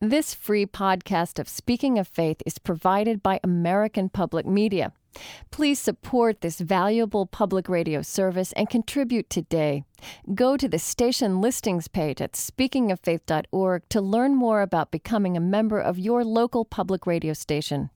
This free podcast of Speaking of Faith is provided by American Public Media. Please support this valuable public radio service and contribute today. Go to the station listings page at speakingoffaith.org to learn more about becoming a member of your local public radio station.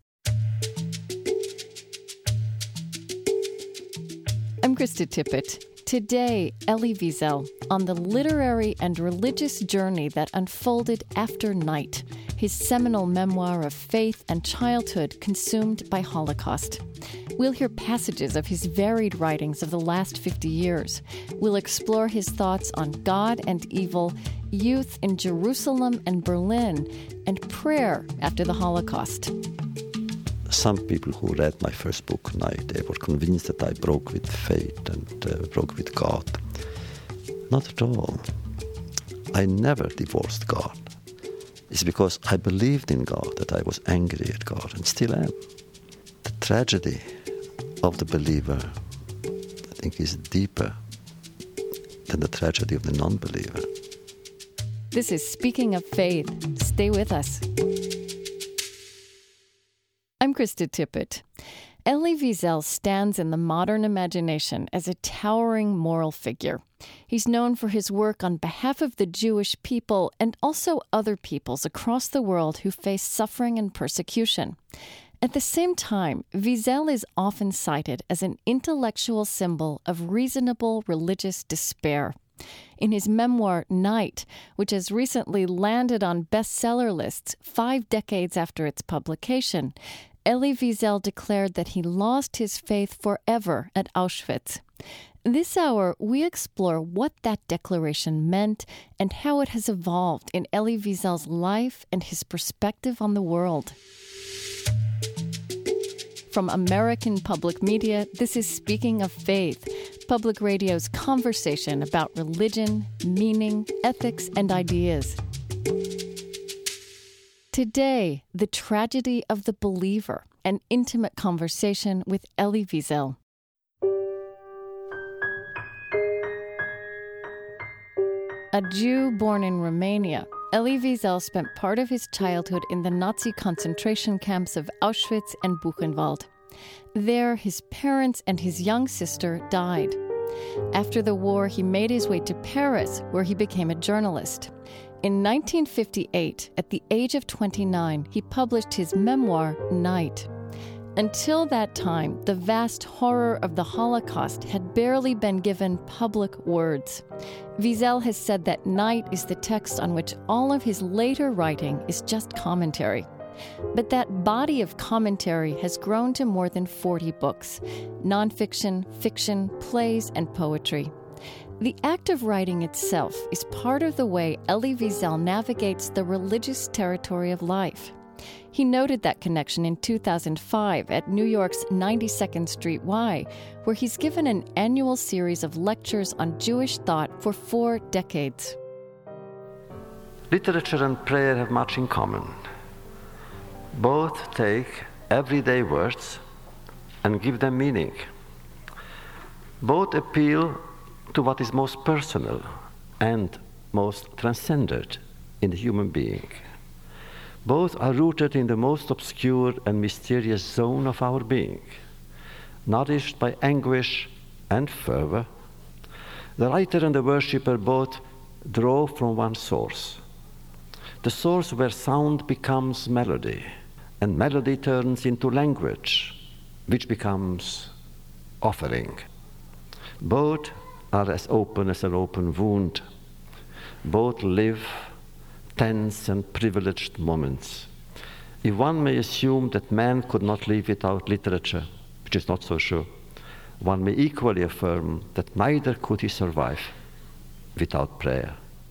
I'm Krista Tippett. Today, Elie Wiesel on the literary and religious journey that unfolded after Night, his seminal memoir of faith and childhood consumed by Holocaust. We'll hear passages of his varied writings of the last 50 years. We'll explore his thoughts on God and evil, youth in Jerusalem and Berlin, and prayer after the Holocaust. Some people who read my first book, Night, they were convinced that I broke with faith and broke with God. Not at all. I never divorced God. It's because I believed in God that I was angry at God and still am. The tragedy of the believer, I think, is deeper than the tragedy of the non-believer. This is Speaking of Faith. Stay with us. I'm Krista Tippett. Elie Wiesel stands in the modern imagination as a towering moral figure. He's known for his work on behalf of the Jewish people and also other peoples across the world who face suffering and persecution. At the same time, Wiesel is often cited as an intellectual symbol of reasonable religious despair. In his memoir, Night, which has recently landed on bestseller lists 5 decades after its publication, Elie Wiesel declared that he lost his faith forever at Auschwitz. This hour, we explore what that declaration meant and how it has evolved in Elie Wiesel's life and his perspective on the world. From American Public Media, this is Speaking of Faith, Public Radio's conversation about religion, meaning, ethics, and ideas. Today, the tragedy of the believer, an intimate conversation with Elie Wiesel. A Jew born in Romania, Elie Wiesel spent part of his childhood in the Nazi concentration camps of Auschwitz and Buchenwald. There, his parents and his young sister died. After the war, he made his way to Paris, where he became a journalist. In 1958, at the age of 29, he published his memoir, Night. Until that time, the vast horror of the Holocaust had barely been given public words. Wiesel has said that Night is the text on which all of his later writing is just commentary. But that body of commentary has grown to more than 40 books, nonfiction, fiction, plays, and poetry. The act of writing itself is part of the way Elie Wiesel navigates the religious territory of life. He noted that connection in 2005 at New York's 92nd Street Y, where he's given an annual series of lectures on Jewish thought for 4 decades. Literature and prayer have much in common. Both take everyday words and give them meaning. Both appeal to what is most personal and most transcendent in the human being. Both are rooted in the most obscure and mysterious zone of our being, nourished by anguish and fervor. The writer and the worshipper both draw from one source, the source where sound becomes melody, and melody turns into language, which becomes offering. Both are as open as an open wound. Both live tense and privileged moments. If one may assume that man could not live without literature, which is not so sure, one may equally affirm that neither could he survive without prayer.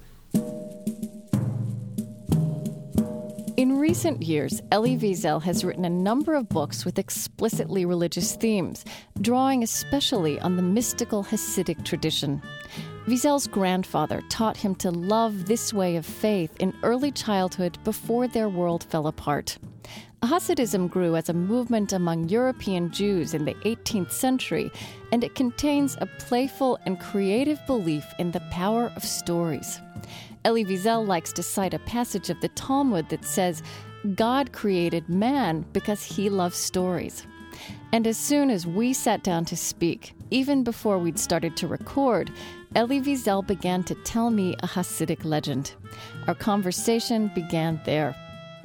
In recent years, Elie Wiesel has written a number of books with explicitly religious themes, drawing especially on the mystical Hasidic tradition. Wiesel's grandfather taught him to love this way of faith in early childhood before their world fell apart. Hasidism grew as a movement among European Jews in the 18th century, and it contains a playful and creative belief in the power of stories. Elie Wiesel likes to cite a passage of the Talmud that says, God created man because he loves stories. And as soon as we sat down to speak, even before we'd started to record, Elie Wiesel began to tell me a Hasidic legend. Our conversation began there.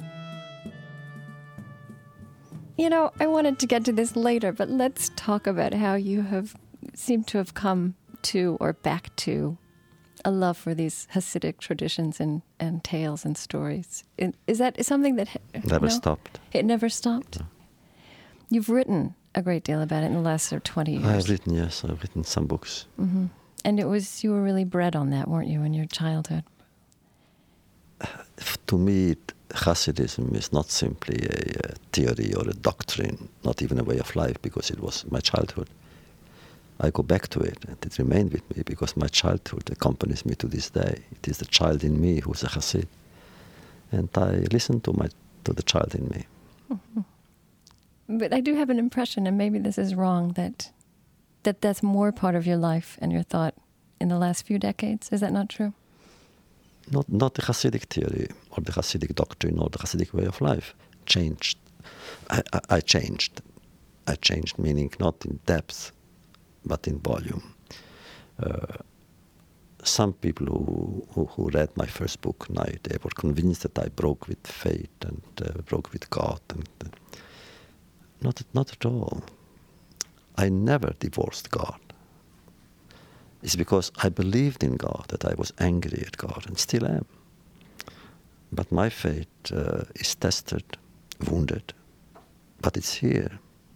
You know, I wanted to get to this later, but let's talk about how you have seemed to have come to or back to a love for these Hasidic traditions and tales and stories. Is that something that never stopped? It never stopped? No. You've written a great deal about it in the last 20 years. I've written some books. Mm-hmm. And you were really bred on that, weren't you, in your childhood? To me, Hasidism is not simply a theory or a doctrine, not even a way of life, because it was my childhood. I go back to it, and it remained with me because my childhood accompanies me to this day. It is the child in me who's a Hasid, and I listen to the child in me. Mm-hmm. But I do have an impression, and maybe this is wrong, that's more part of your life and your thought in the last few decades. Is that not true? Not the Hasidic theory or the Hasidic doctrine or the Hasidic way of life changed. I changed. I changed, meaning not in depth, but in volume. Some people who read my first book, Night, they were convinced that I broke with fate and broke with God. And not at all. I never divorced God. It's because I believed in God that I was angry at God, and still am. But my faith is tested, wounded, but it's here.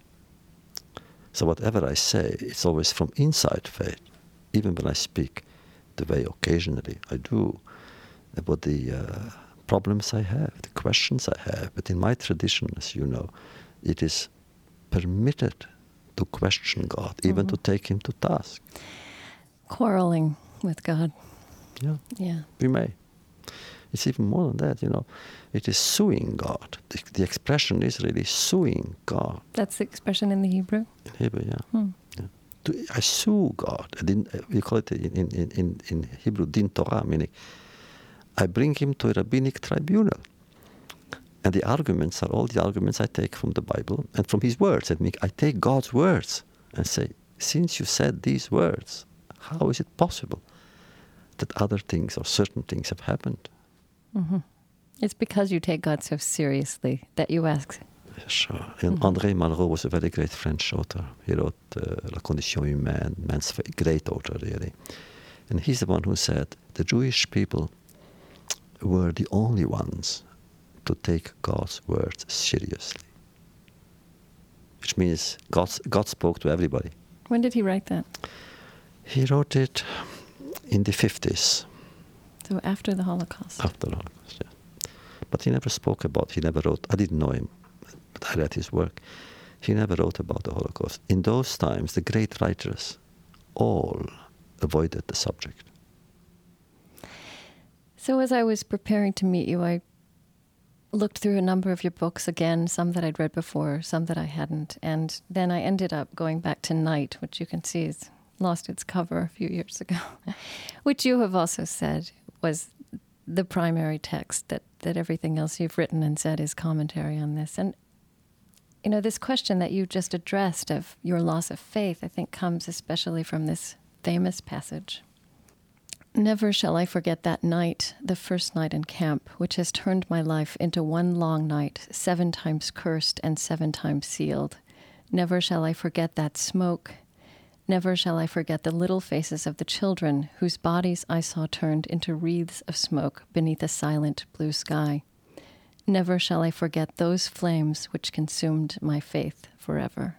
So whatever I say, it's always from inside faith, even when I speak the way occasionally I do about the problems I have, the questions I have. But in my tradition, as you know, it is permitted to question God, even to take him to task. Quarreling with God. Yeah. We may. It's even more than that, you know. It is suing God. The expression is really suing God. That's the expression in the Hebrew? In Hebrew, yeah. Yeah. I sue God. We call it in Hebrew, din Torah, meaning I bring him to a rabbinic tribunal. And the arguments are all the arguments I take from the Bible and from his words. I take God's words and say, since you said these words, how is it possible that other things or certain things have happened? Mm-hmm. It's because you take God so seriously that you ask. Sure. And André Malraux was a very great French author. He wrote La Condition Humaine, man's great author, really. And he's the one who said the Jewish people were the only ones to take God's words seriously. Which means God spoke to everybody. When did he write that? He wrote it in the 50s. So after the Holocaust. After the Holocaust, yeah. But he never spoke about, he never wrote, I didn't know him, but I read his work. He never wrote about the Holocaust. In those times, the great writers all avoided the subject. So as I was preparing to meet you, I looked through a number of your books again, some that I'd read before, some that I hadn't. And then I ended up going back to Night, which you can see has lost its cover a few years ago, which you have also said was the primary text, that everything else you've written and said is commentary on this. And, you know, this question that you just addressed of your loss of faith, I think comes especially from this famous passage. Never shall I forget that night, the first night in camp, which has turned my life into one long night, 7 times cursed and 7 times sealed. Never shall I forget that smoke. Never shall I forget the little faces of the children whose bodies I saw turned into wreaths of smoke beneath a silent blue sky. Never shall I forget those flames which consumed my faith forever.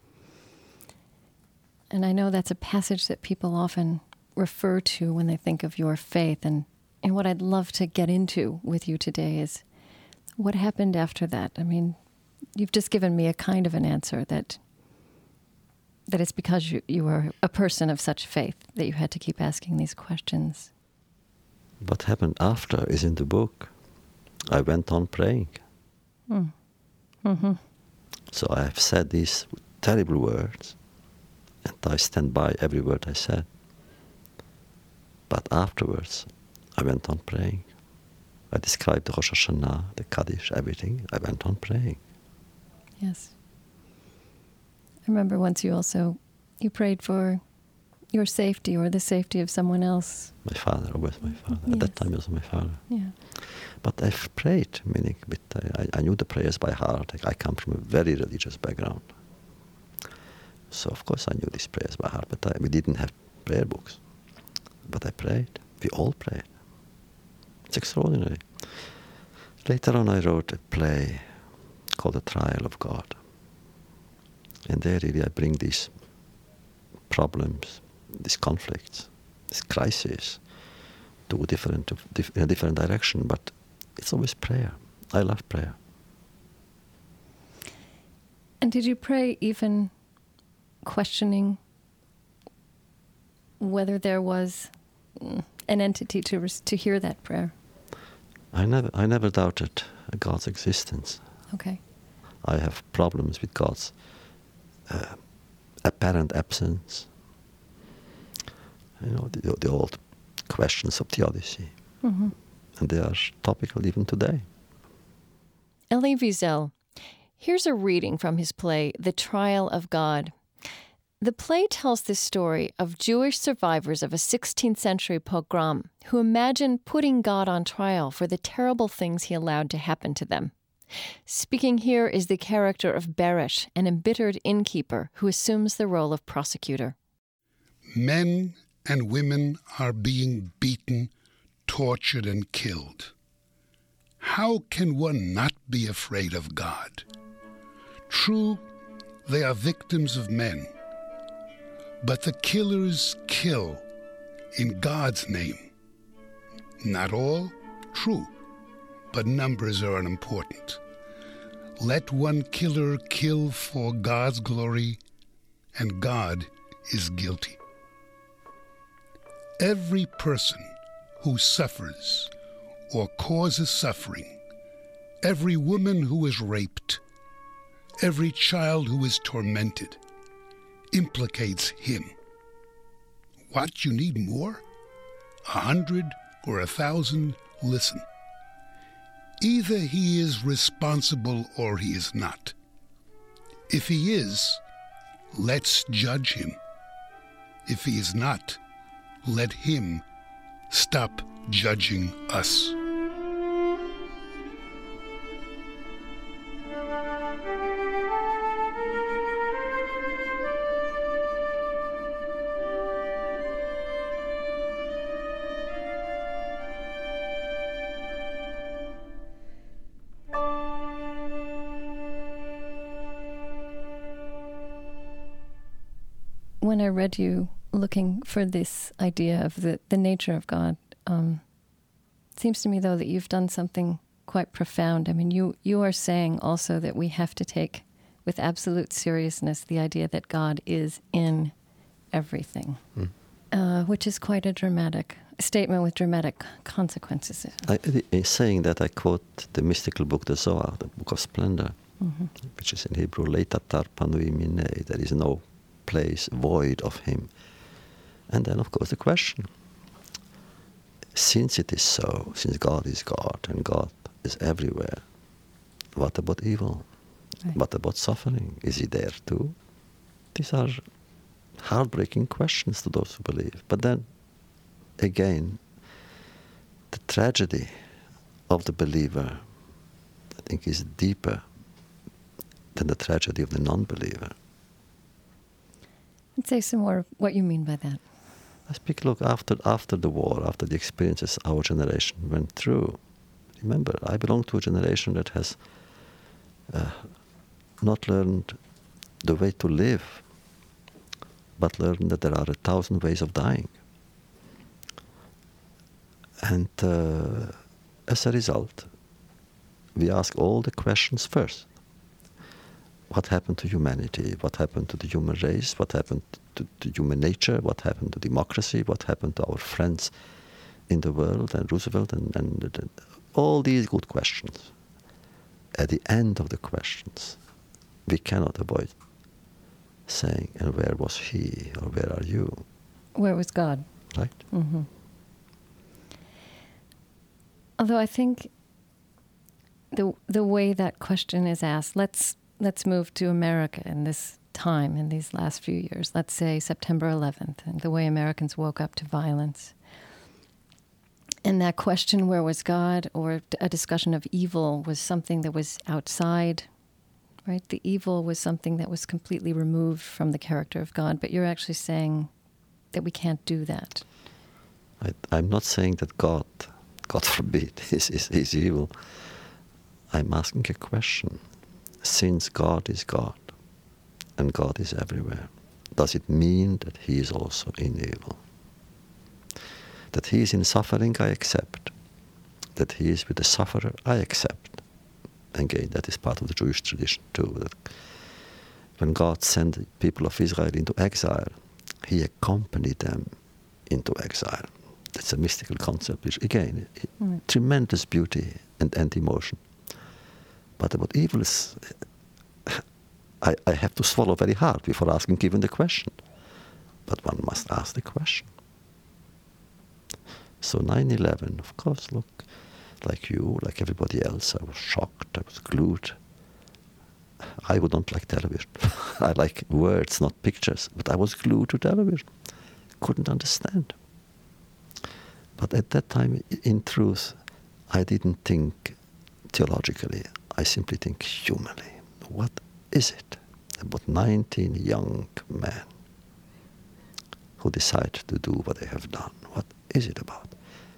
And I know that's a passage that people often refer to when they think of your faith. And what I'd love to get into with you today is what happened after that. I mean, you've just given me a kind of an answer that it's because you were a person of such faith that you had to keep asking these questions. What happened after is in the book. I went on praying. Mm-hmm. So I have said these terrible words, and I stand by every word I said. But afterwards, I went on praying. I described the Rosh Hashanah, the Kaddish, everything. I went on praying. Yes. I remember once you prayed for your safety or the safety of someone else. My father, always my father. Yes. At that time, it was my father. Yeah. But I've prayed, meaning I knew the prayers by heart. I come from a very religious background. So, of course, I knew these prayers by heart, but we didn't have prayer books. But I prayed. We all prayed. It's extraordinary. Later on, I wrote a play called The Trial of God. And there, really, I bring these problems, these conflicts, these crises to a different direction. But it's always prayer. I love prayer. And did you pray even questioning whether there was an entity to hear that prayer? I never doubted God's existence. Okay. I have problems with God's apparent absence. You know, the old questions of theodicy. Mm-hmm. And they are topical even today. Elie Wiesel, here's a reading from his play, The Trial of God. The play tells the story of Jewish survivors of a 16th century pogrom who imagine putting God on trial for the terrible things he allowed to happen to them. Speaking here is the character of Beresh, an embittered innkeeper who assumes the role of prosecutor. Men and women are being beaten, tortured, and killed. How can one not be afraid of God? True, they are victims of men, but the killers kill in God's name. Not all, true, but numbers are unimportant. Let one killer kill for God's glory, and God is guilty. Every person who suffers or causes suffering, every woman who is raped, every child who is tormented, implicates him. What, you need more? 100 or 1,000? Listen. Either he is responsible or he is not. If he is, let's judge him. If he is not, let him stop judging us. When I read you looking for this idea of the nature of God, it seems to me, though, that you've done something quite profound. I mean, you are saying also that we have to take with absolute seriousness the idea that God is in everything, which is quite a dramatic statement with dramatic consequences. In saying that, I quote the mystical book, the Zohar, the Book of Splendor, which is in Hebrew, Leitatar panui minei, there is no place void of him. And then, of course, the question, since it is so, since God is God and God is everywhere, what about evil? Right. What about suffering? Is he there too? These are heartbreaking questions to those who believe. But then, again, the tragedy of the believer, I think, is deeper than the tragedy of the non-believer. And say some more of what you mean by that. I speak, look, after the war, after the experiences our generation went through. Remember, I belong to a generation that has not learned the way to live, but learned that there are 1,000 ways of dying. And as a result, we ask all the questions first. What happened to humanity? What happened to the human race? What happened to human nature? What happened to democracy? What happened to our friends in the world and Roosevelt and all these good questions? At the end of the questions, we cannot avoid saying, and where was he or where are you? Where was God? Right? Mm-hmm. Although I think the way that question is asked, let's move to America in this time, in these last few years. Let's say September 11th, and the way Americans woke up to violence. And that question, where was God, or a discussion of evil, was something that was outside, right? The evil was something that was completely removed from the character of God. But you're actually saying that we can't do that. I'm not saying that God forbid, is evil. I'm asking a question. Since God is God, and God is everywhere, does it mean that he is also in evil? That he is in suffering, I accept. That he is with the sufferer, I accept. Again, that is part of the Jewish tradition too. That when God sent the people of Israel into exile, he accompanied them into exile. That's a mystical concept, which again, tremendous beauty and emotion. But about evil is, I have to swallow very hard before asking even the question. But one must ask the question. So 9/11, of course, look, like you, like everybody else, I was shocked, I was glued. I would not like television. I like words, not pictures, but I was glued to television. Couldn't understand. But at that time, in truth, I didn't think theologically. I simply think humanly. What is it about 19 young men who decide to do what they have done? What is it about?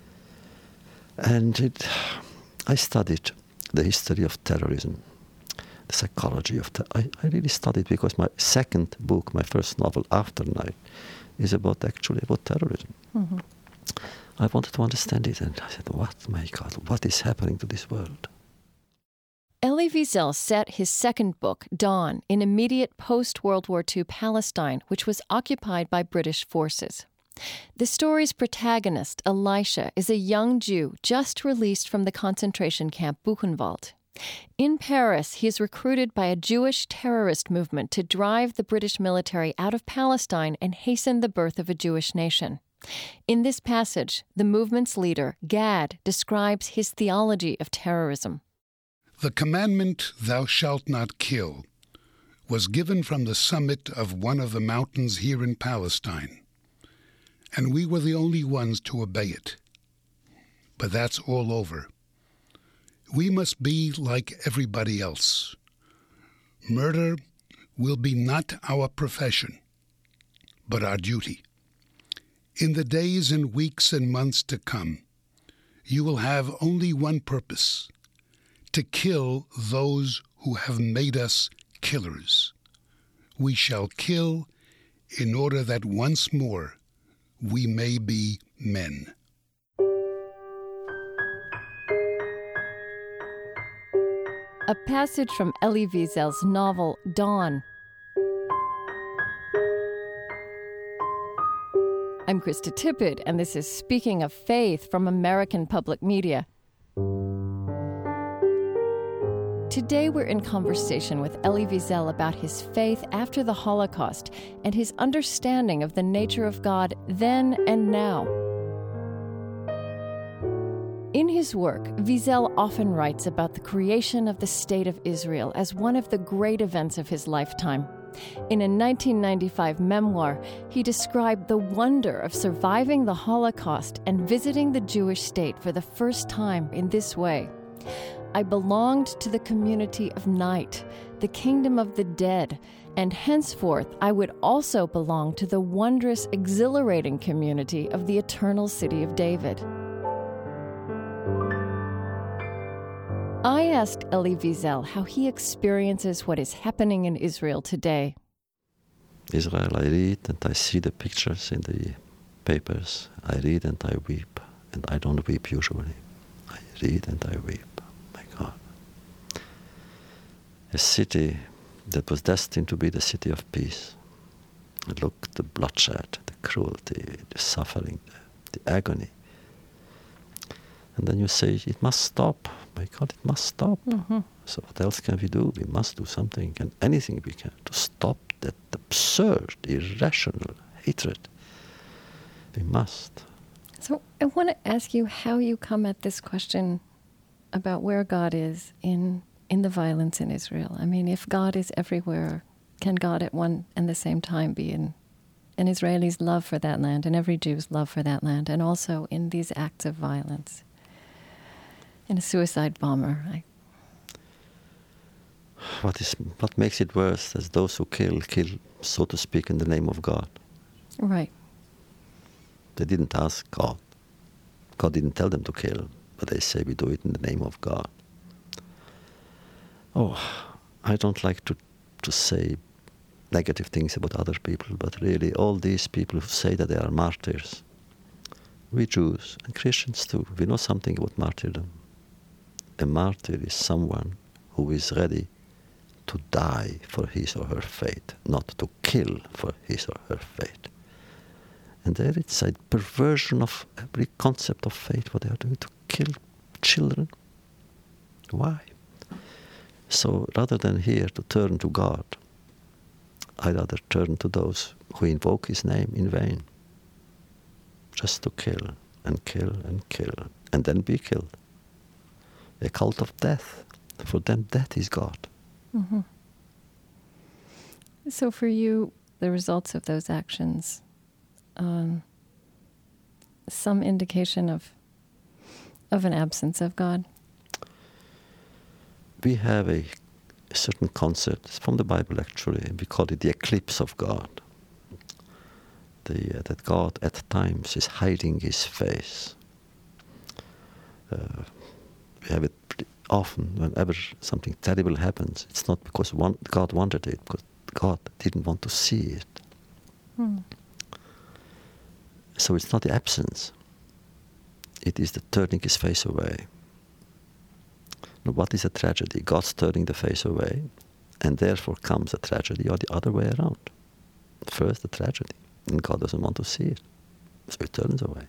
And I studied the history of terrorism, the psychology of I really studied, because my second book, my first novel, After Night, is actually about terrorism. Mm-hmm. I wanted to understand it, and I said, my God, what is happening to this world? Elie Wiesel set his second book, Dawn, in immediate post-World War II Palestine, which was occupied by British forces. The story's protagonist, Elisha, is a young Jew just released from the concentration camp Buchenwald. In Paris, he is recruited by a Jewish terrorist movement to drive the British military out of Palestine and hasten the birth of a Jewish nation. In this passage, the movement's leader, Gad, describes his theology of terrorism. The commandment, "Thou shalt not kill," was given from the summit of one of the mountains here in Palestine, and we were the only ones to obey it. But that's all over. We must be like everybody else. Murder will be not our profession, but our duty. In the days and weeks and months to come, you will have only one purpose: to kill those who have made us killers. We shall kill in order that once more we may be men. A passage from Elie Wiesel's novel, Dawn. I'm Krista Tippett, and this is Speaking of Faith from American Public Media. Today we're in conversation with Elie Wiesel about his faith after the Holocaust and his understanding of the nature of God then and now. In his work, Wiesel often writes about the creation of the State of Israel as one of the great events of his lifetime. In a 1995 memoir, he described the wonder of surviving the Holocaust and visiting the Jewish state for the first time in this way. I belonged to the community of night, the kingdom of the dead, and henceforth I would also belong to the wondrous, exhilarating community of the eternal city of David. I asked Elie Wiesel how he experiences what is happening in Israel today. Israel, I read and I see the pictures in the papers. I read and I weep, and I don't weep usually. I read and I weep. My God. A city that was destined to be the city of peace. Look, the bloodshed, the cruelty, the suffering, the agony. And then you say, it must stop. My God, it must stop. Mm-hmm. So what else can we do? We must do something, and anything we can to stop that absurd, irrational hatred. We must. So I want to ask you how you come at this question about where God is in the violence in Israel. I mean, if God is everywhere, can God at one and the same time be in an Israeli's love for that land and every Jew's love for that land, and also in these acts of violence? In a suicide bomber. What makes it worse is those who kill, so to speak, in the name of God. Right. They didn't ask God. God didn't tell them to kill, but they say we do it in the name of God. Oh, I don't like to say negative things about other people, but really all these people who say that they are martyrs, we Jews and Christians too, we know something about martyrdom. A martyr is someone who is ready to die for his or her faith, not to kill for his or her faith. And there it's a perversion of every concept of faith, what they are doing, to kill children. Why? So rather than here to turn to God, I'd rather turn to those who invoke his name in vain, just to kill and kill and kill, and then be killed. A cult of death. For them, death is God. Mm-hmm. So for you, the results of those actions, some indication of an absence of God? We have a certain concept, it's from the Bible actually, we call it the eclipse of God. That God at times is hiding his face. We have it pretty often. Whenever something terrible happens, it's not because God wanted it, because God didn't want to see it. So it's not the absence. It is the turning his face away. Now, what is a tragedy? God's turning the face away, and therefore comes a tragedy, or the other way around. First the tragedy, and God doesn't want to see it, so it turns away.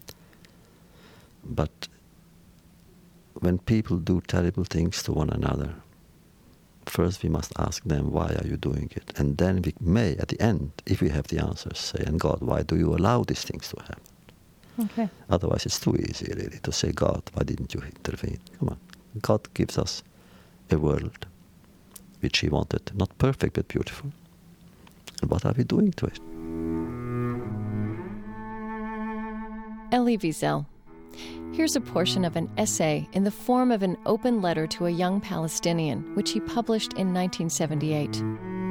But when people do terrible things to one another, first we must ask them, why are you doing it? And then we may, at the end, if we have the answers, say, and God, why do you allow these things to happen? Okay. Otherwise it's too easy, really, to say, God, why didn't you intervene? Come on. God gives us a world which he wanted, not perfect but beautiful. And what are we doing to it? Elie Wiesel. Here's a portion of an essay in the form of an open letter to a young Palestinian, which he published in 1978.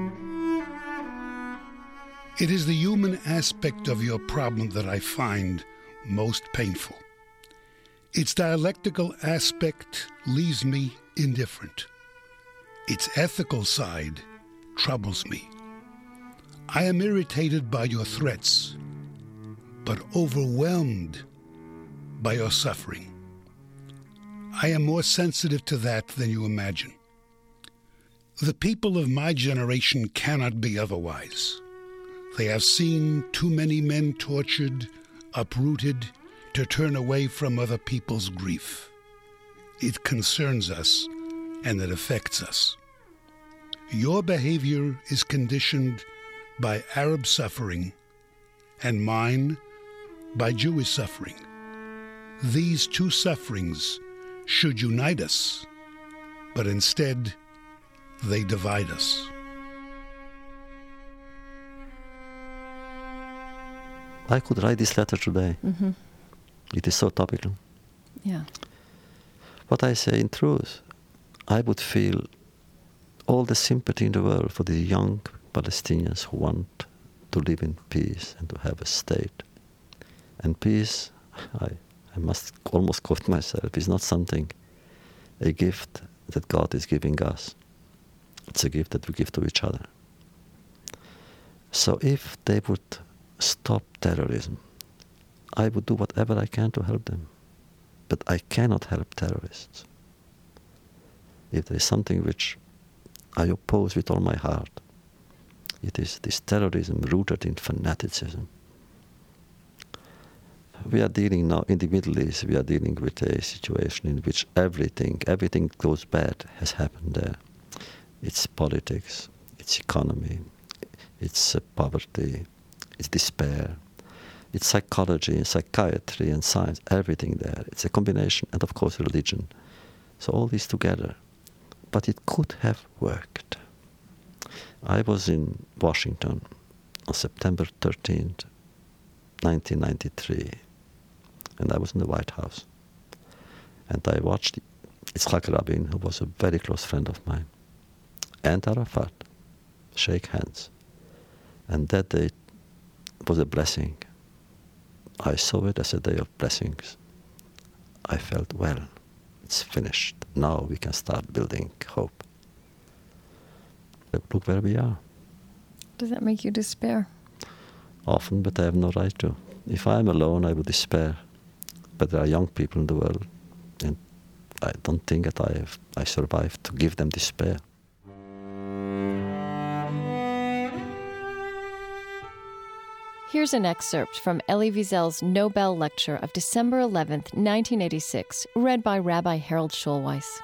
It is the human aspect of your problem that I find most painful. Its dialectical aspect leaves me indifferent. Its ethical side troubles me. I am irritated by your threats, but overwhelmed by your suffering. I am more sensitive to that than you imagine. The people of my generation cannot be otherwise. They have seen too many men tortured, uprooted, to turn away from other people's grief. It concerns us, and it affects us. Your behavior is conditioned by Arab suffering, and mine by Jewish suffering. These two sufferings should unite us, but instead they divide us. I could write this letter today. Mm-hmm. It is so topical. Yeah. What I say in truth, I would feel all the sympathy in the world for the young Palestinians who want to live in peace and to have a state. And peace, I must almost quote myself, is not something, a gift that God is giving us. It's a gift that we give to each other. So if they would stop terrorism, I would do whatever I can to help them. But I cannot help terrorists. If there is something which I oppose with all my heart, it is this terrorism rooted in fanaticism. We are dealing now, in the Middle East, we are dealing with a situation in which everything goes bad has happened there. It's politics, it's economy, it's poverty, it's despair. It's psychology, psychiatry, and science, everything there. It's a combination, and of course religion. So all these together. But it could have worked. I was in Washington on September 13th, 1993, and I was in the White House. And I watched Yitzhak Rabin, who was a very close friend of mine, and Arafat shake hands. And that day was a blessing. I saw it as a day of blessings. I felt, well, it's finished. Now we can start building hope. Look where we are. Does that make you despair? Often, but I have no right to. If I'm alone, I would despair. But there are young people in the world, and I don't think that I survived to give them despair. Here's an excerpt from Elie Wiesel's Nobel Lecture of December 11th, 1986, read by Rabbi Harold Schulweis.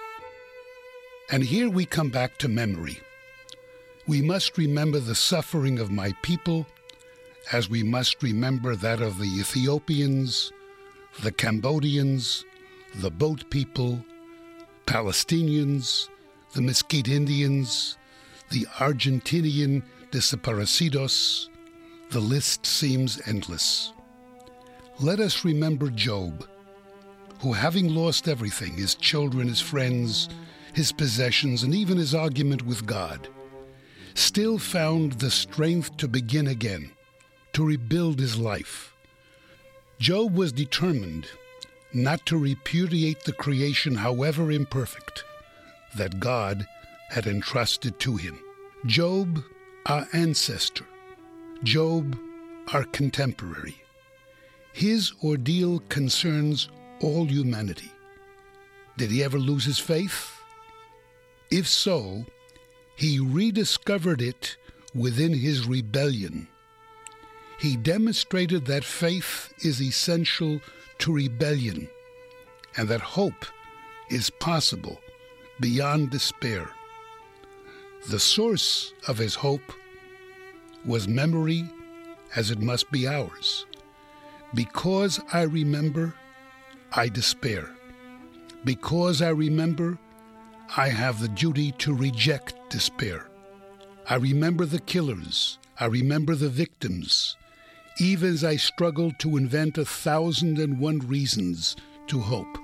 And here we come back to memory. We must remember the suffering of my people, as we must remember that of the Ethiopians, the Cambodians, the boat people, Palestinians, the Mesquite Indians, the Argentinian desaparecidos. The list seems endless. Let us remember Job, who, having lost everything, his children, his friends, his possessions, and even his argument with God, still found the strength to begin again, to rebuild his life. Job was determined not to repudiate the creation, however imperfect, that God had entrusted to him. Job, our ancestor. Job, our contemporary. His ordeal concerns all humanity. Did he ever lose his faith? If so, he rediscovered it within his rebellion. He demonstrated that faith is essential to rebellion, and that hope is possible beyond despair. The source of his hope was memory, as it must be ours. Because I remember, I despair. Because I remember, I have the duty to reject despair. I remember the killers. I remember the victims, even as I struggle to invent 1,001 reasons to hope.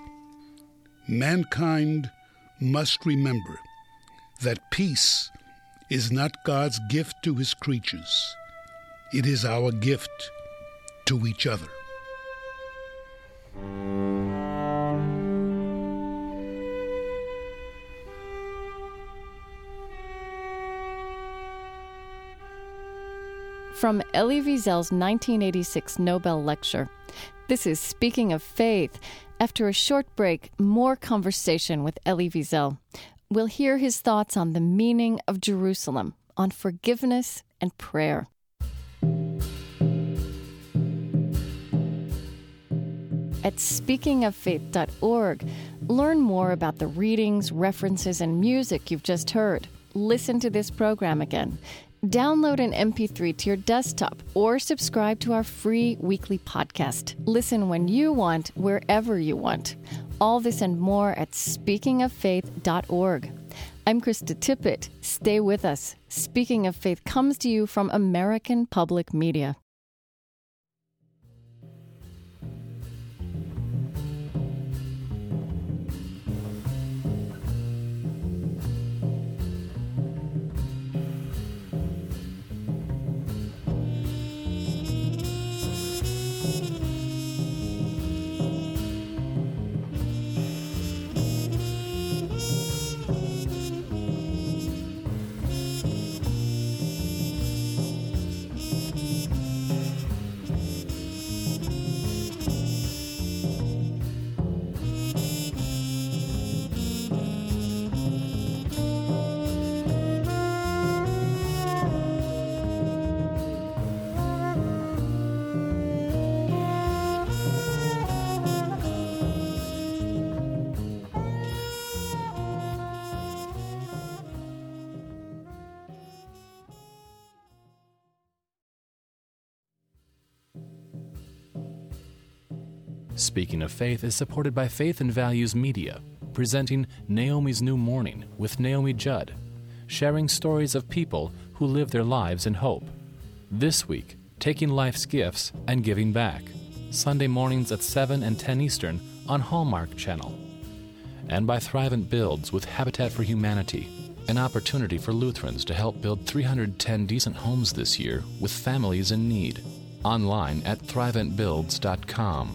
Mankind must remember that peace is not God's gift to his creatures. It is our gift to each other. From Elie Wiesel's 1986 Nobel Lecture. This is Speaking of Faith. After a short break, more conversation with Elie Wiesel. We'll hear his thoughts on the meaning of Jerusalem, on forgiveness and prayer. At speakingoffaith.org, learn more about the readings, references, and music you've just heard. Listen to this program again. Download an MP3 to your desktop or subscribe to our free weekly podcast. Listen when you want, wherever you want. All this and more at speakingoffaith.org. I'm Krista Tippett. Stay with us. Speaking of Faith comes to you from American Public Media. Speaking of Faith is supported by Faith and Values Media, presenting Naomi's New Morning with Naomi Judd, sharing stories of people who live their lives in hope. This week, taking life's gifts and giving back. Sunday mornings at 7 and 10 Eastern on Hallmark Channel. And by Thrivent Builds with Habitat for Humanity, an opportunity for Lutherans to help build 310 decent homes this year with families in need. Online at thriventbuilds.com.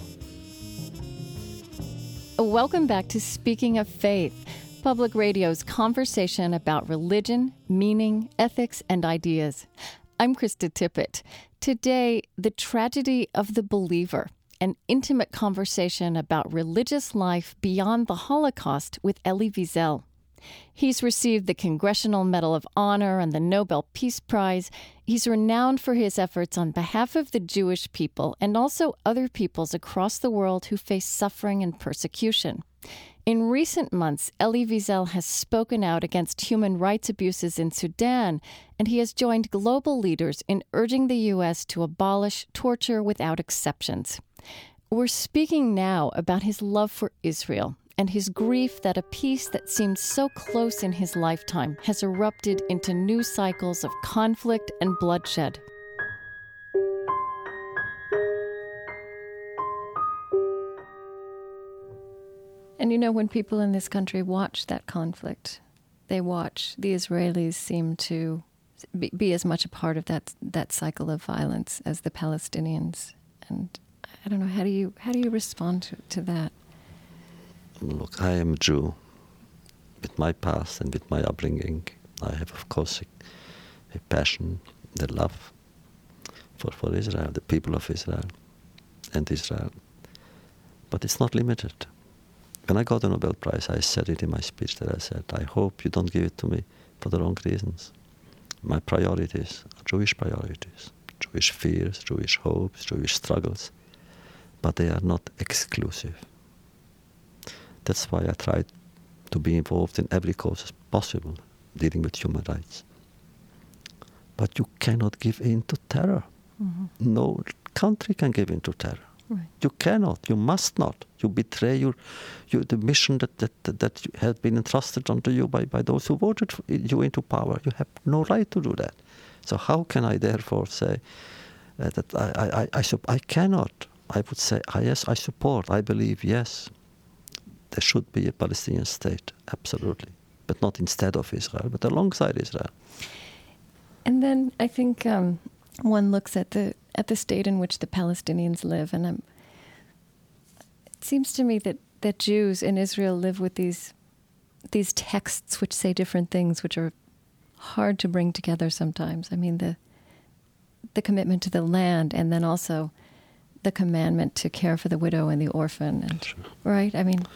Welcome back to Speaking of Faith, Public Radio's conversation about religion, meaning, ethics, and ideas. I'm Krista Tippett. Today, the tragedy of the believer, an intimate conversation about religious life beyond the Holocaust with Elie Wiesel. He's received the Congressional Medal of Honor and the Nobel Peace Prize. He's renowned for his efforts on behalf of the Jewish people and also other peoples across the world who face suffering and persecution. In recent months, Elie Wiesel has spoken out against human rights abuses in Sudan, and he has joined global leaders in urging the U.S. to abolish torture without exceptions. We're speaking now about his love for Israel and his grief that a peace that seemed so close in his lifetime has erupted into new cycles of conflict and bloodshed. And you know, when people in this country watch that conflict, they watch the Israelis seem to be as much a part of that cycle of violence as the Palestinians. And I don't know, how do you respond to that? Look, I am a Jew. With my past and with my upbringing, I have, of course, a passion, a love for Israel, the people of Israel, and Israel. But it's not limited. When I got the Nobel Prize, I said it in my speech that I said, I hope you don't give it to me for the wrong reasons. My priorities are Jewish priorities, Jewish fears, Jewish hopes, Jewish struggles, but they are not exclusive. That's why I tried to be involved in every cause possible dealing with human rights. But you cannot give in to terror. Mm-hmm. No country can give in to terror. Right. You cannot. You must not. You betray the mission that had been entrusted unto you by those who voted you into power. You have no right to do that. So how can I therefore say that I cannot? I would say, yes, I support. I believe, yes, there should be a Palestinian state, absolutely, but not instead of Israel, but alongside Israel. And then I think one looks at the state in which the Palestinians live, and it seems to me that Jews in Israel live with these texts which say different things, which are hard to bring together sometimes. I mean, the commitment to the land, and then also the commandment to care for the widow and the orphan, and sure. Right? I mean,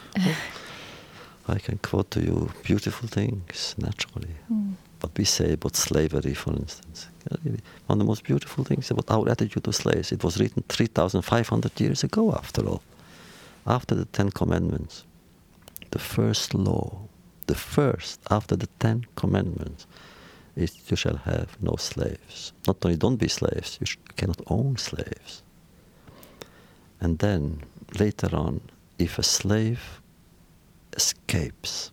I can quote to you beautiful things, naturally. What we say about slavery, for instance. One of the most beautiful things about our attitude to slaves, it was written 3,500 years ago, after all. After the 10 Commandments, the first law, after the 10 Commandments, is you shall have no slaves. Not only don't be slaves, you cannot own slaves. And then, later on, if a slave escapes,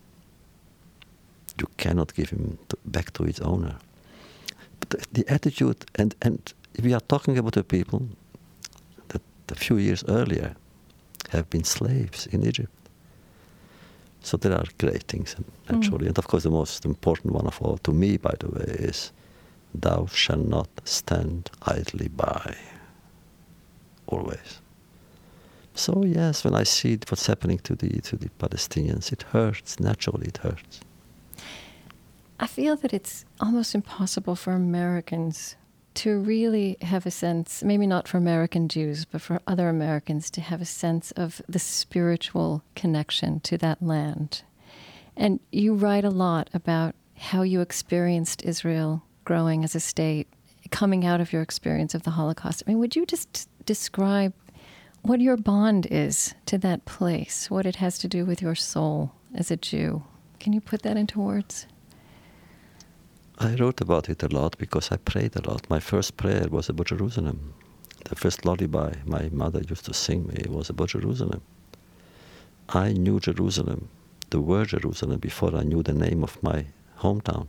you cannot give him back to his owner. But the attitude, and we are talking about the people that a few years earlier have been slaves in Egypt. So there are great things, naturally. And of course, the most important one of all, to me, by the way, is thou shalt not stand idly by. Always. So yes, when I see what's happening to the Palestinians, it hurts. Naturally, it hurts. I feel that it's almost impossible for Americans to really have a sense, maybe not for American Jews, but for other Americans, to have a sense of the spiritual connection to that land. And you write a lot about how you experienced Israel growing as a state, coming out of your experience of the Holocaust. I mean, would you just describe what your bond is to that place, what it has to do with your soul as a Jew? Can you put that into words? I wrote about it a lot because I prayed a lot. My first prayer was about Jerusalem. The first lullaby my mother used to sing me was about Jerusalem. I knew Jerusalem, the word Jerusalem, before I knew the name of my hometown.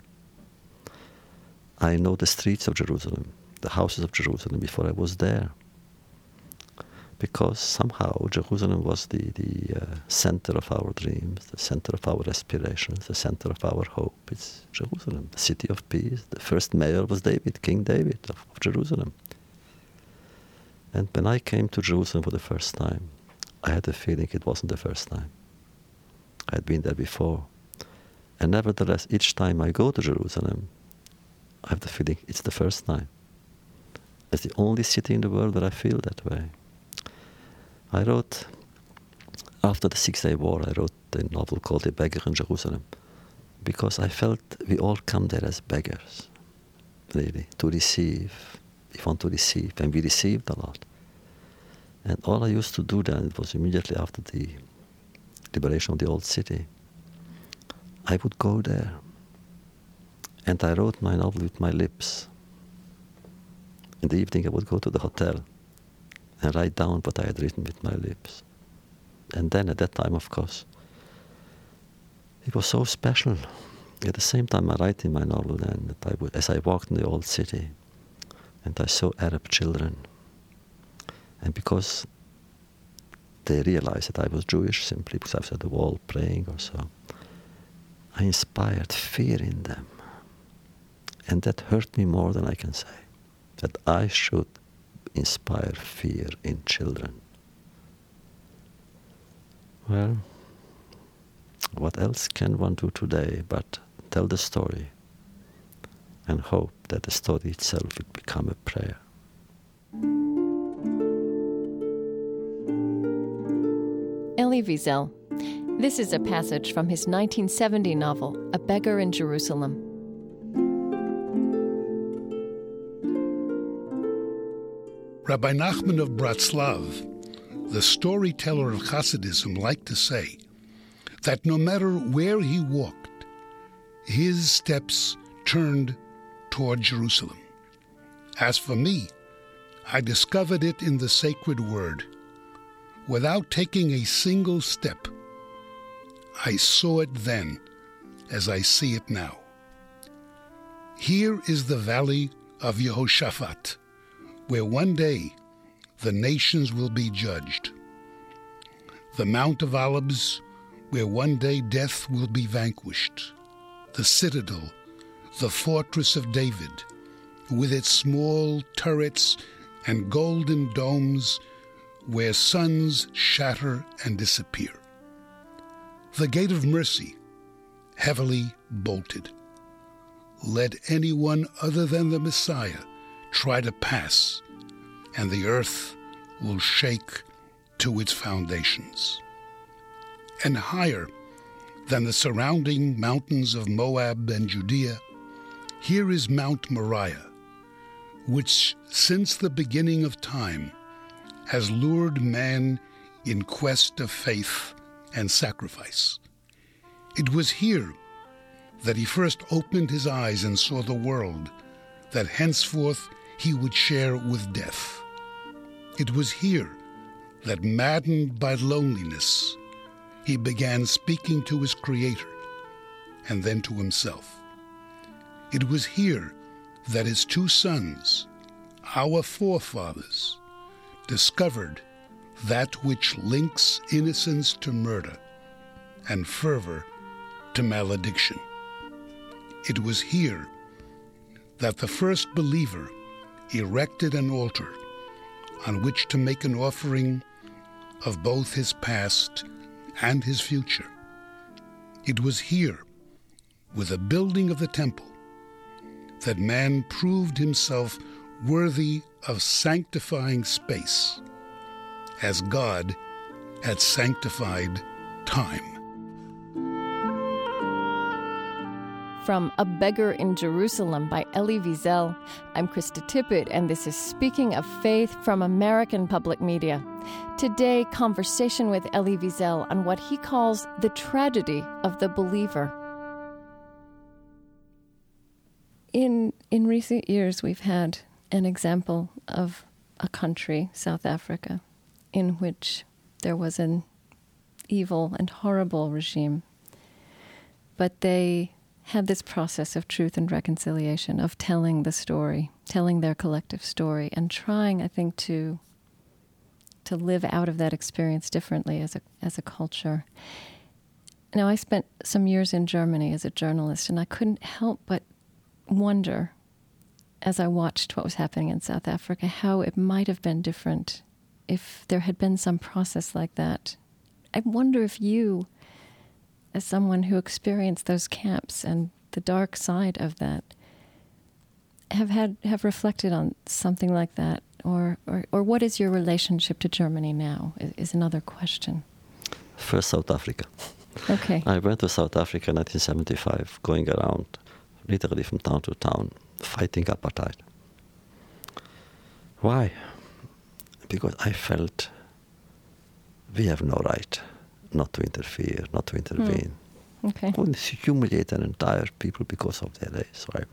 I know the streets of Jerusalem, the houses of Jerusalem, before I was there. Because somehow Jerusalem was the center of our dreams, the center of our aspirations, the center of our hope. It's Jerusalem, the city of peace. The first mayor was David, King David of Jerusalem. And when I came to Jerusalem for the first time, I had the feeling it wasn't the first time. I had been there before. And nevertheless, each time I go to Jerusalem, I have the feeling it's the first time. It's the only city in the world that I feel that way. I wrote, after the 6-Day War, I wrote a novel called The Beggar in Jerusalem, because I felt we all come there as beggars, really, to receive. We want to receive, and we received a lot. And all I used to do then, it was immediately after the liberation of the old city, I would go there, and I wrote my novel with my lips. In the evening I would go to the hotel and write down what I had written with my lips. And then at that time, of course, it was so special. At the same time I write in my novel then, that as I walked in the old city, and I saw Arab children, and because they realized that I was Jewish simply because I was at the wall praying or so, I inspired fear in them. And that hurt me more than I can say, that I should inspire fear in children. Well, what else can one do today but tell the story and hope that the story itself will become a prayer? Elie Wiesel. This is a passage from his 1970 novel, A Beggar in Jerusalem. Rabbi Nachman of Bratslav, the storyteller of Hasidism, liked to say that no matter where he walked, his steps turned toward Jerusalem. As for me, I discovered it in the sacred word. Without taking a single step, I saw it then as I see it now. Here is the valley of Yehoshaphat, where one day the nations will be judged. The Mount of Olives, where one day death will be vanquished. The citadel, the fortress of David, with its small turrets and golden domes, where suns shatter and disappear. The gate of mercy, heavily bolted. Let anyone other than the Messiah try to pass, and the earth will shake to its foundations. And higher than the surrounding mountains of Moab and Judea, here is Mount Moriah, which since the beginning of time has lured man in quest of faith and sacrifice. It was here that he first opened his eyes and saw the world that henceforth he would share with death. It was here that, maddened by loneliness, he began speaking to his Creator and then to himself. It was here that his two sons, our forefathers, discovered that which links innocence to murder and fervor to malediction. It was here that the first believer erected an altar on which to make an offering of both his past and his future. It was here, with the building of the temple, that man proved himself worthy of sanctifying space, as God had sanctified time. From A Beggar in Jerusalem by Elie Wiesel, I'm Krista Tippett, and this is Speaking of Faith from American Public Media. Today, conversation with Elie Wiesel on what he calls the tragedy of the believer. In recent years, we've had an example of a country, South Africa, in which there was an evil and horrible regime. But they had this process of truth and reconciliation, of telling the story, telling their collective story, and trying, I think, to live out of that experience differently as a culture. Now, I spent some years in Germany as a journalist, and I couldn't help but wonder, as I watched what was happening in South Africa, how it might have been different if there had been some process like that. I wonder if you, as someone who experienced those camps and the dark side of that, have reflected on something like that, or what is your relationship to Germany now? Is another question. First, South Africa. Okay. I went to South Africa in 1975, going around, literally from town to town, fighting apartheid. Why? Because I felt we have no right not to interfere, not to intervene. Okay. Only humiliate an entire people because of their race, right?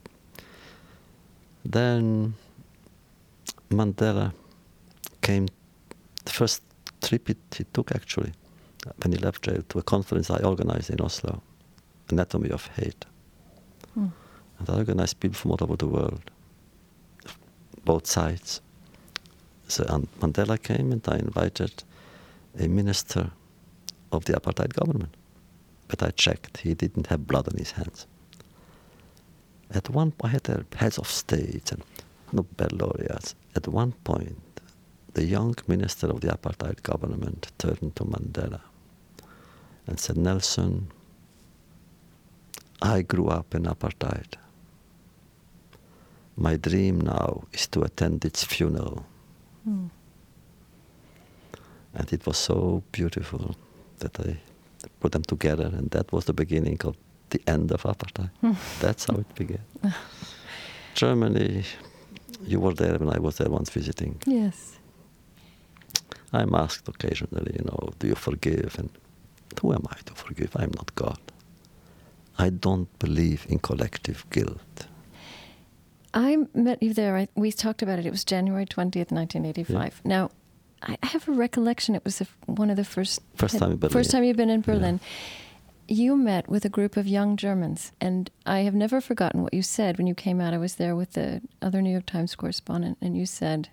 Then Mandela came, the first trip he took actually, when he left jail, to a conference I organized in Oslo, Anatomy of Hate. And I organized people from all over the world, both sides. So Mandela came, and I invited a minister of the apartheid government. But I checked, he didn't have blood on his hands. At one point, I had their heads of state and Nobel laureates. At one point, the young minister of the apartheid government turned to Mandela and said, "Nelson, I grew up in apartheid. My dream now is to attend its funeral." And it was so beautiful that I put them together, and that was the beginning of the end of apartheid. That's how it began. Germany, you were there when I was there once visiting. Yes. I'm asked occasionally, do you forgive? And who am I to forgive? I'm not God. I don't believe in collective guilt. I met you there. We talked about it. It was January 20th, 1985. Yeah. Now, I have a recollection. It was one of the first time in Berlin. First time you've been in Berlin. Yeah. You met with a group of young Germans, and I have never forgotten what you said when you came out. I was there with the other New York Times correspondent, and you said,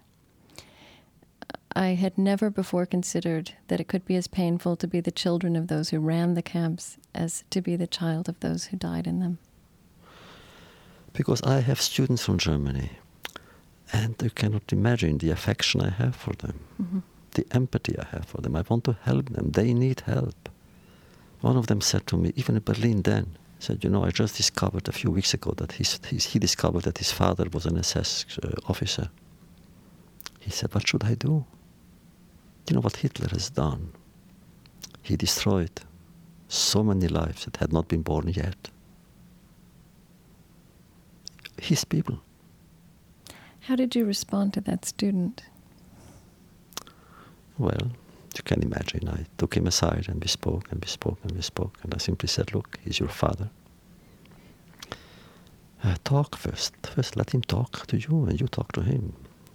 "I had never before considered that it could be as painful to be the children of those who ran the camps as to be the child of those who died in them." Because I have students from Germany, and you cannot imagine the affection I have for them, the empathy I have for them. I want to help them. They need help. One of them said to me, even in Berlin then, said, I just discovered a few weeks ago that he discovered that his father was an SS officer. He said, "What should I do? You know what Hitler has done? He destroyed so many lives that had not been born yet. His people." How did you respond to that student? Well, you can imagine, I took him aside and we spoke and we spoke and we spoke, and I simply said, "Look, he's your father. Talk first. First let him talk to you and you talk to him.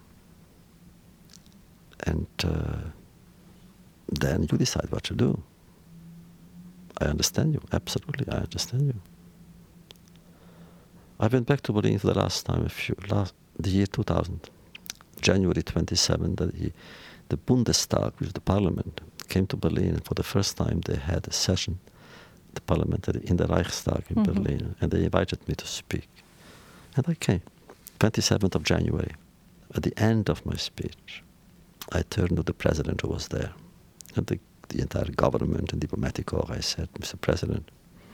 And then you decide what to do. I understand you, absolutely, I understand you." I went back to Berlin for the last time, the year 2000, January 27, the Bundestag, which is the parliament, came to Berlin, and for the first time they had a session, the parliamentary, in the Reichstag in Berlin, and they invited me to speak. And I came, 27th of January. At the end of my speech, I turned to the president who was there, and the entire government and diplomatic corps. I said, "Mr. President,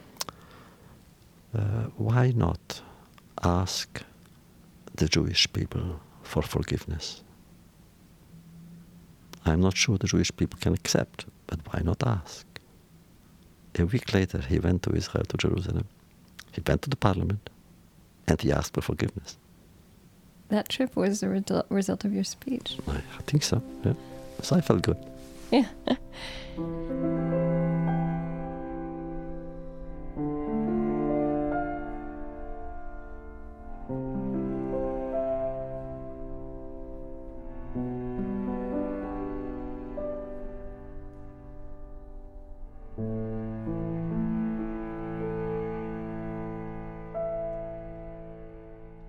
why not ask the Jewish people for forgiveness? I'm not sure the Jewish people can accept, but why not ask?" A week later, he went to Israel, to Jerusalem. He went to the parliament, and he asked for forgiveness. That trip was a result of your speech. I think so, yeah. So I felt good. Yeah.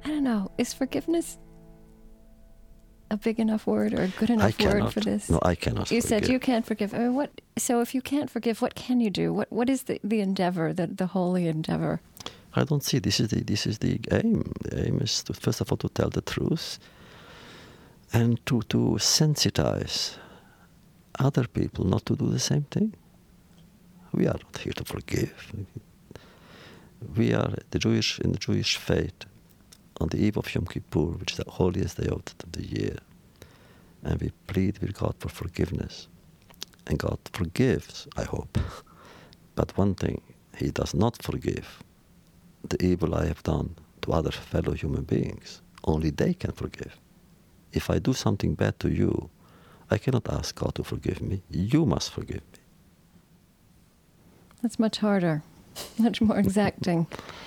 I don't know, is forgiveness a big enough word or a good enough word for this? No, I cannot You forgive. said you can't forgive. I mean, so if you can't forgive, what can you do? What is the endeavor, the holy endeavor? I don't see. This is the aim. The aim is to, first of all, to tell the truth and to sensitize other people not to do the same thing. We are not here to forgive. We are in the Jewish faith on the eve of Yom Kippur, which is the holiest day of the year, and we plead with God for forgiveness. And God forgives, I hope. But one thing, He does not forgive the evil I have done to other fellow human beings. Only they can forgive. If I do something bad to you, I cannot ask God to forgive me. You must forgive me. That's much harder, much more exacting.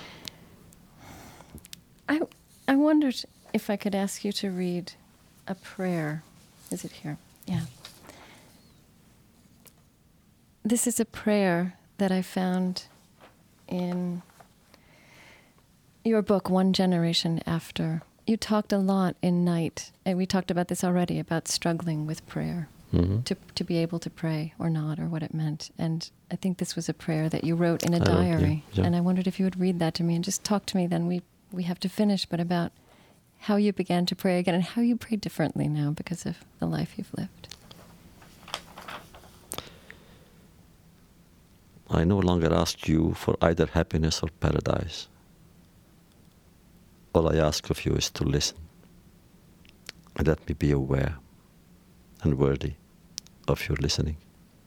I wondered if I could ask you to read a prayer. Is it here? Yeah. This is a prayer that I found in your book, One Generation After. You talked a lot in Night, and we talked about this already, about struggling with prayer, to be able to pray or not, or what it meant. And I think this was a prayer that you wrote in a diary. Yeah. And I wondered if you would read that to me and just talk to me, then we have to finish, but about how you began to pray again and how you pray differently now because of the life you've lived. I no longer ask you for either happiness or paradise. All I ask of you is to listen, and let me be aware and worthy of your listening.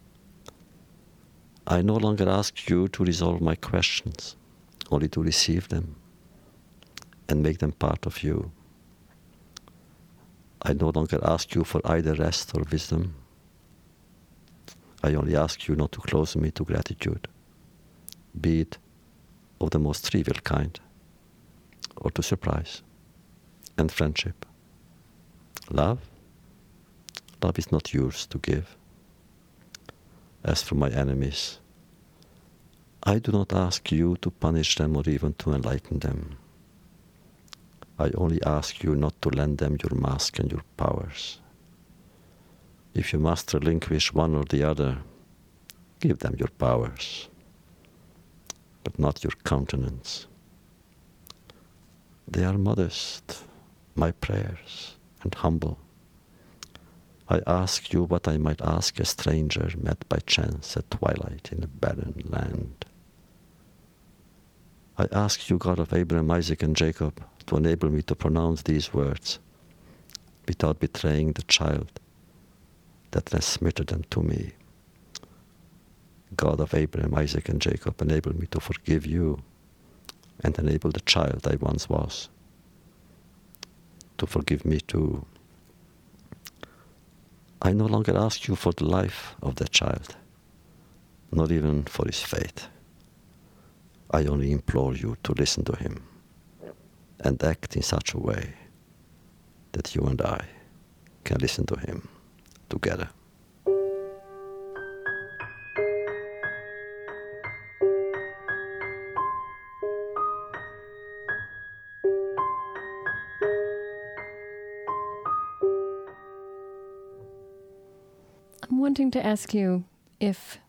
I no longer ask you to resolve my questions, only to receive them and make them part of you. I no longer ask you for either rest or wisdom. I only ask you not to close me to gratitude, be it of the most trivial kind, or to surprise and friendship. Love is not yours to give. As for my enemies, I do not ask you to punish them or even to enlighten them. I only ask you not to lend them your mask and your powers. If you must relinquish one or the other, give them your powers, but not your countenance. They are modest, my prayers, and humble. I ask you what I might ask a stranger met by chance at twilight in a barren land. I ask you, God of Abraham, Isaac, and Jacob, to enable me to pronounce these words without betraying the child that transmitted them to me. God of Abraham, Isaac, and Jacob, enable me to forgive you and enable the child I once was to forgive me too. I no longer ask you for the life of that child, not even for his fate. I only implore you to listen to him and act in such a way that you and I can listen to him together. I'm wanting to ask you if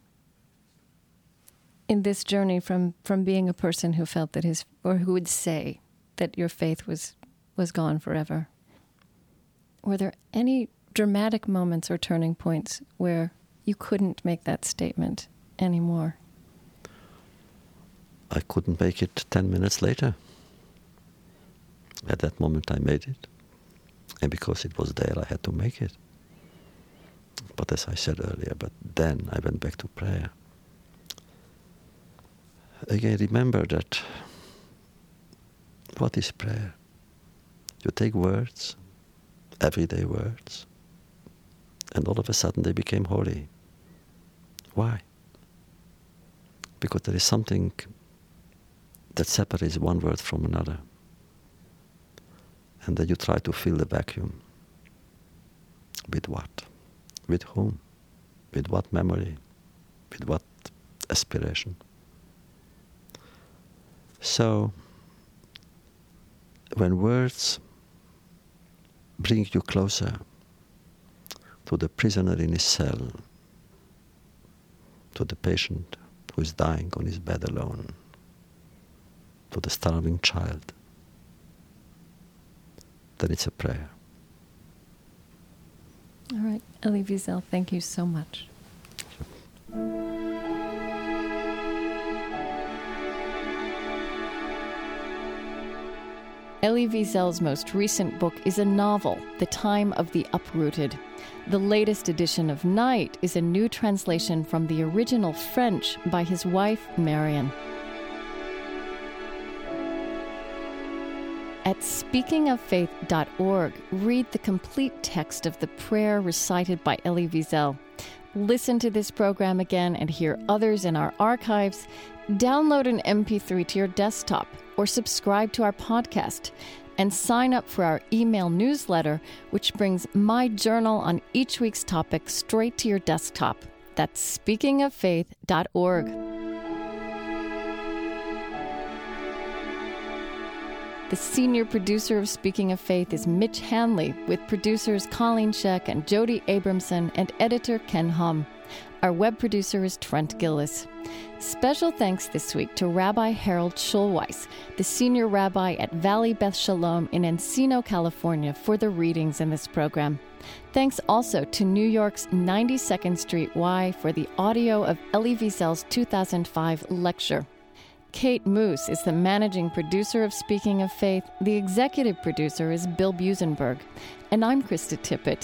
in this journey from being a person who felt that or who would say that your faith was gone forever, were there any dramatic moments or turning points where you couldn't make that statement anymore? I couldn't make it 10 minutes later. At that moment I made it. And because it was there, I had to make it. But as I said earlier, but then I went back to prayer. Again, remember that what is prayer? You take words, everyday words, and all of a sudden they became holy. Why? Because there is something that separates one word from another. And then you try to fill the vacuum. With what? With whom? With what memory? With what aspiration? So, when words bring you closer to the prisoner in his cell, to the patient who is dying on his bed alone, to the starving child, then it's a prayer. All right, Elie Wiesel, thank you so much. Elie Wiesel's most recent book is a novel, The Time of the Uprooted. The latest edition of Night is a new translation from the original French by his wife, Marion. At speakingoffaith.org, read the complete text of the prayer recited by Elie Wiesel. Listen to this program again and hear others in our archives. Download an MP3 to your desktop or subscribe to our podcast and sign up for our email newsletter, which brings my journal on each week's topic straight to your desktop. That's speakingoffaith.org. The senior producer of Speaking of Faith is Mitch Hanley, with producers Colleen Scheck and Jody Abramson and editor Ken Hum. Our web producer is Trent Gillis. Special thanks this week to Rabbi Harold Schulweis, the senior rabbi at Valley Beth Shalom in Encino, California, for the readings in this program. Thanks also to New York's 92nd Street Y for the audio of Elie Wiesel's 2005 lecture. Kate Moose is the managing producer of Speaking of Faith. The executive producer is Bill Busenberg. And I'm Krista Tippett.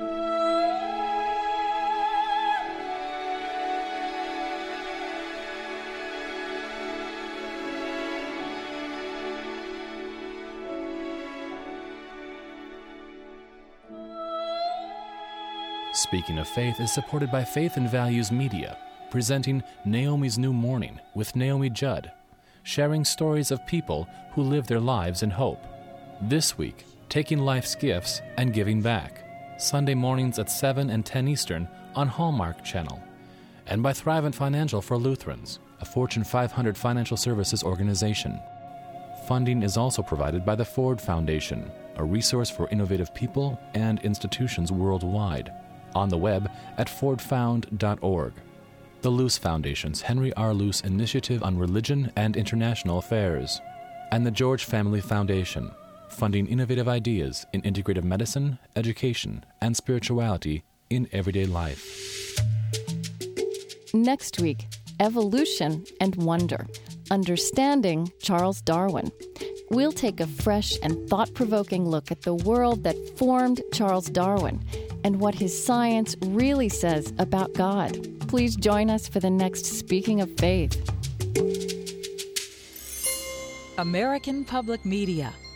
Speaking of Faith is supported by Faith and Values Media, presenting Naomi's New Morning with Naomi Judd, sharing stories of people who live their lives in hope. This week, taking life's gifts and giving back. Sunday mornings at 7 and 10 Eastern on Hallmark Channel. And by Thrivent Financial for Lutherans, a Fortune 500 financial services organization. Funding is also provided by the Ford Foundation, a resource for innovative people and institutions worldwide. On the web at fordfound.org. The Luce Foundation's Henry R. Luce Initiative on Religion and International Affairs, and the George Family Foundation, funding innovative ideas in integrative medicine, education, and spirituality in everyday life. Next week, Evolution and Wonder, Understanding Charles Darwin. We'll take a fresh and thought-provoking look at the world that formed Charles Darwin and what his science really says about God. Please join us for the next Speaking of Faith. American Public Media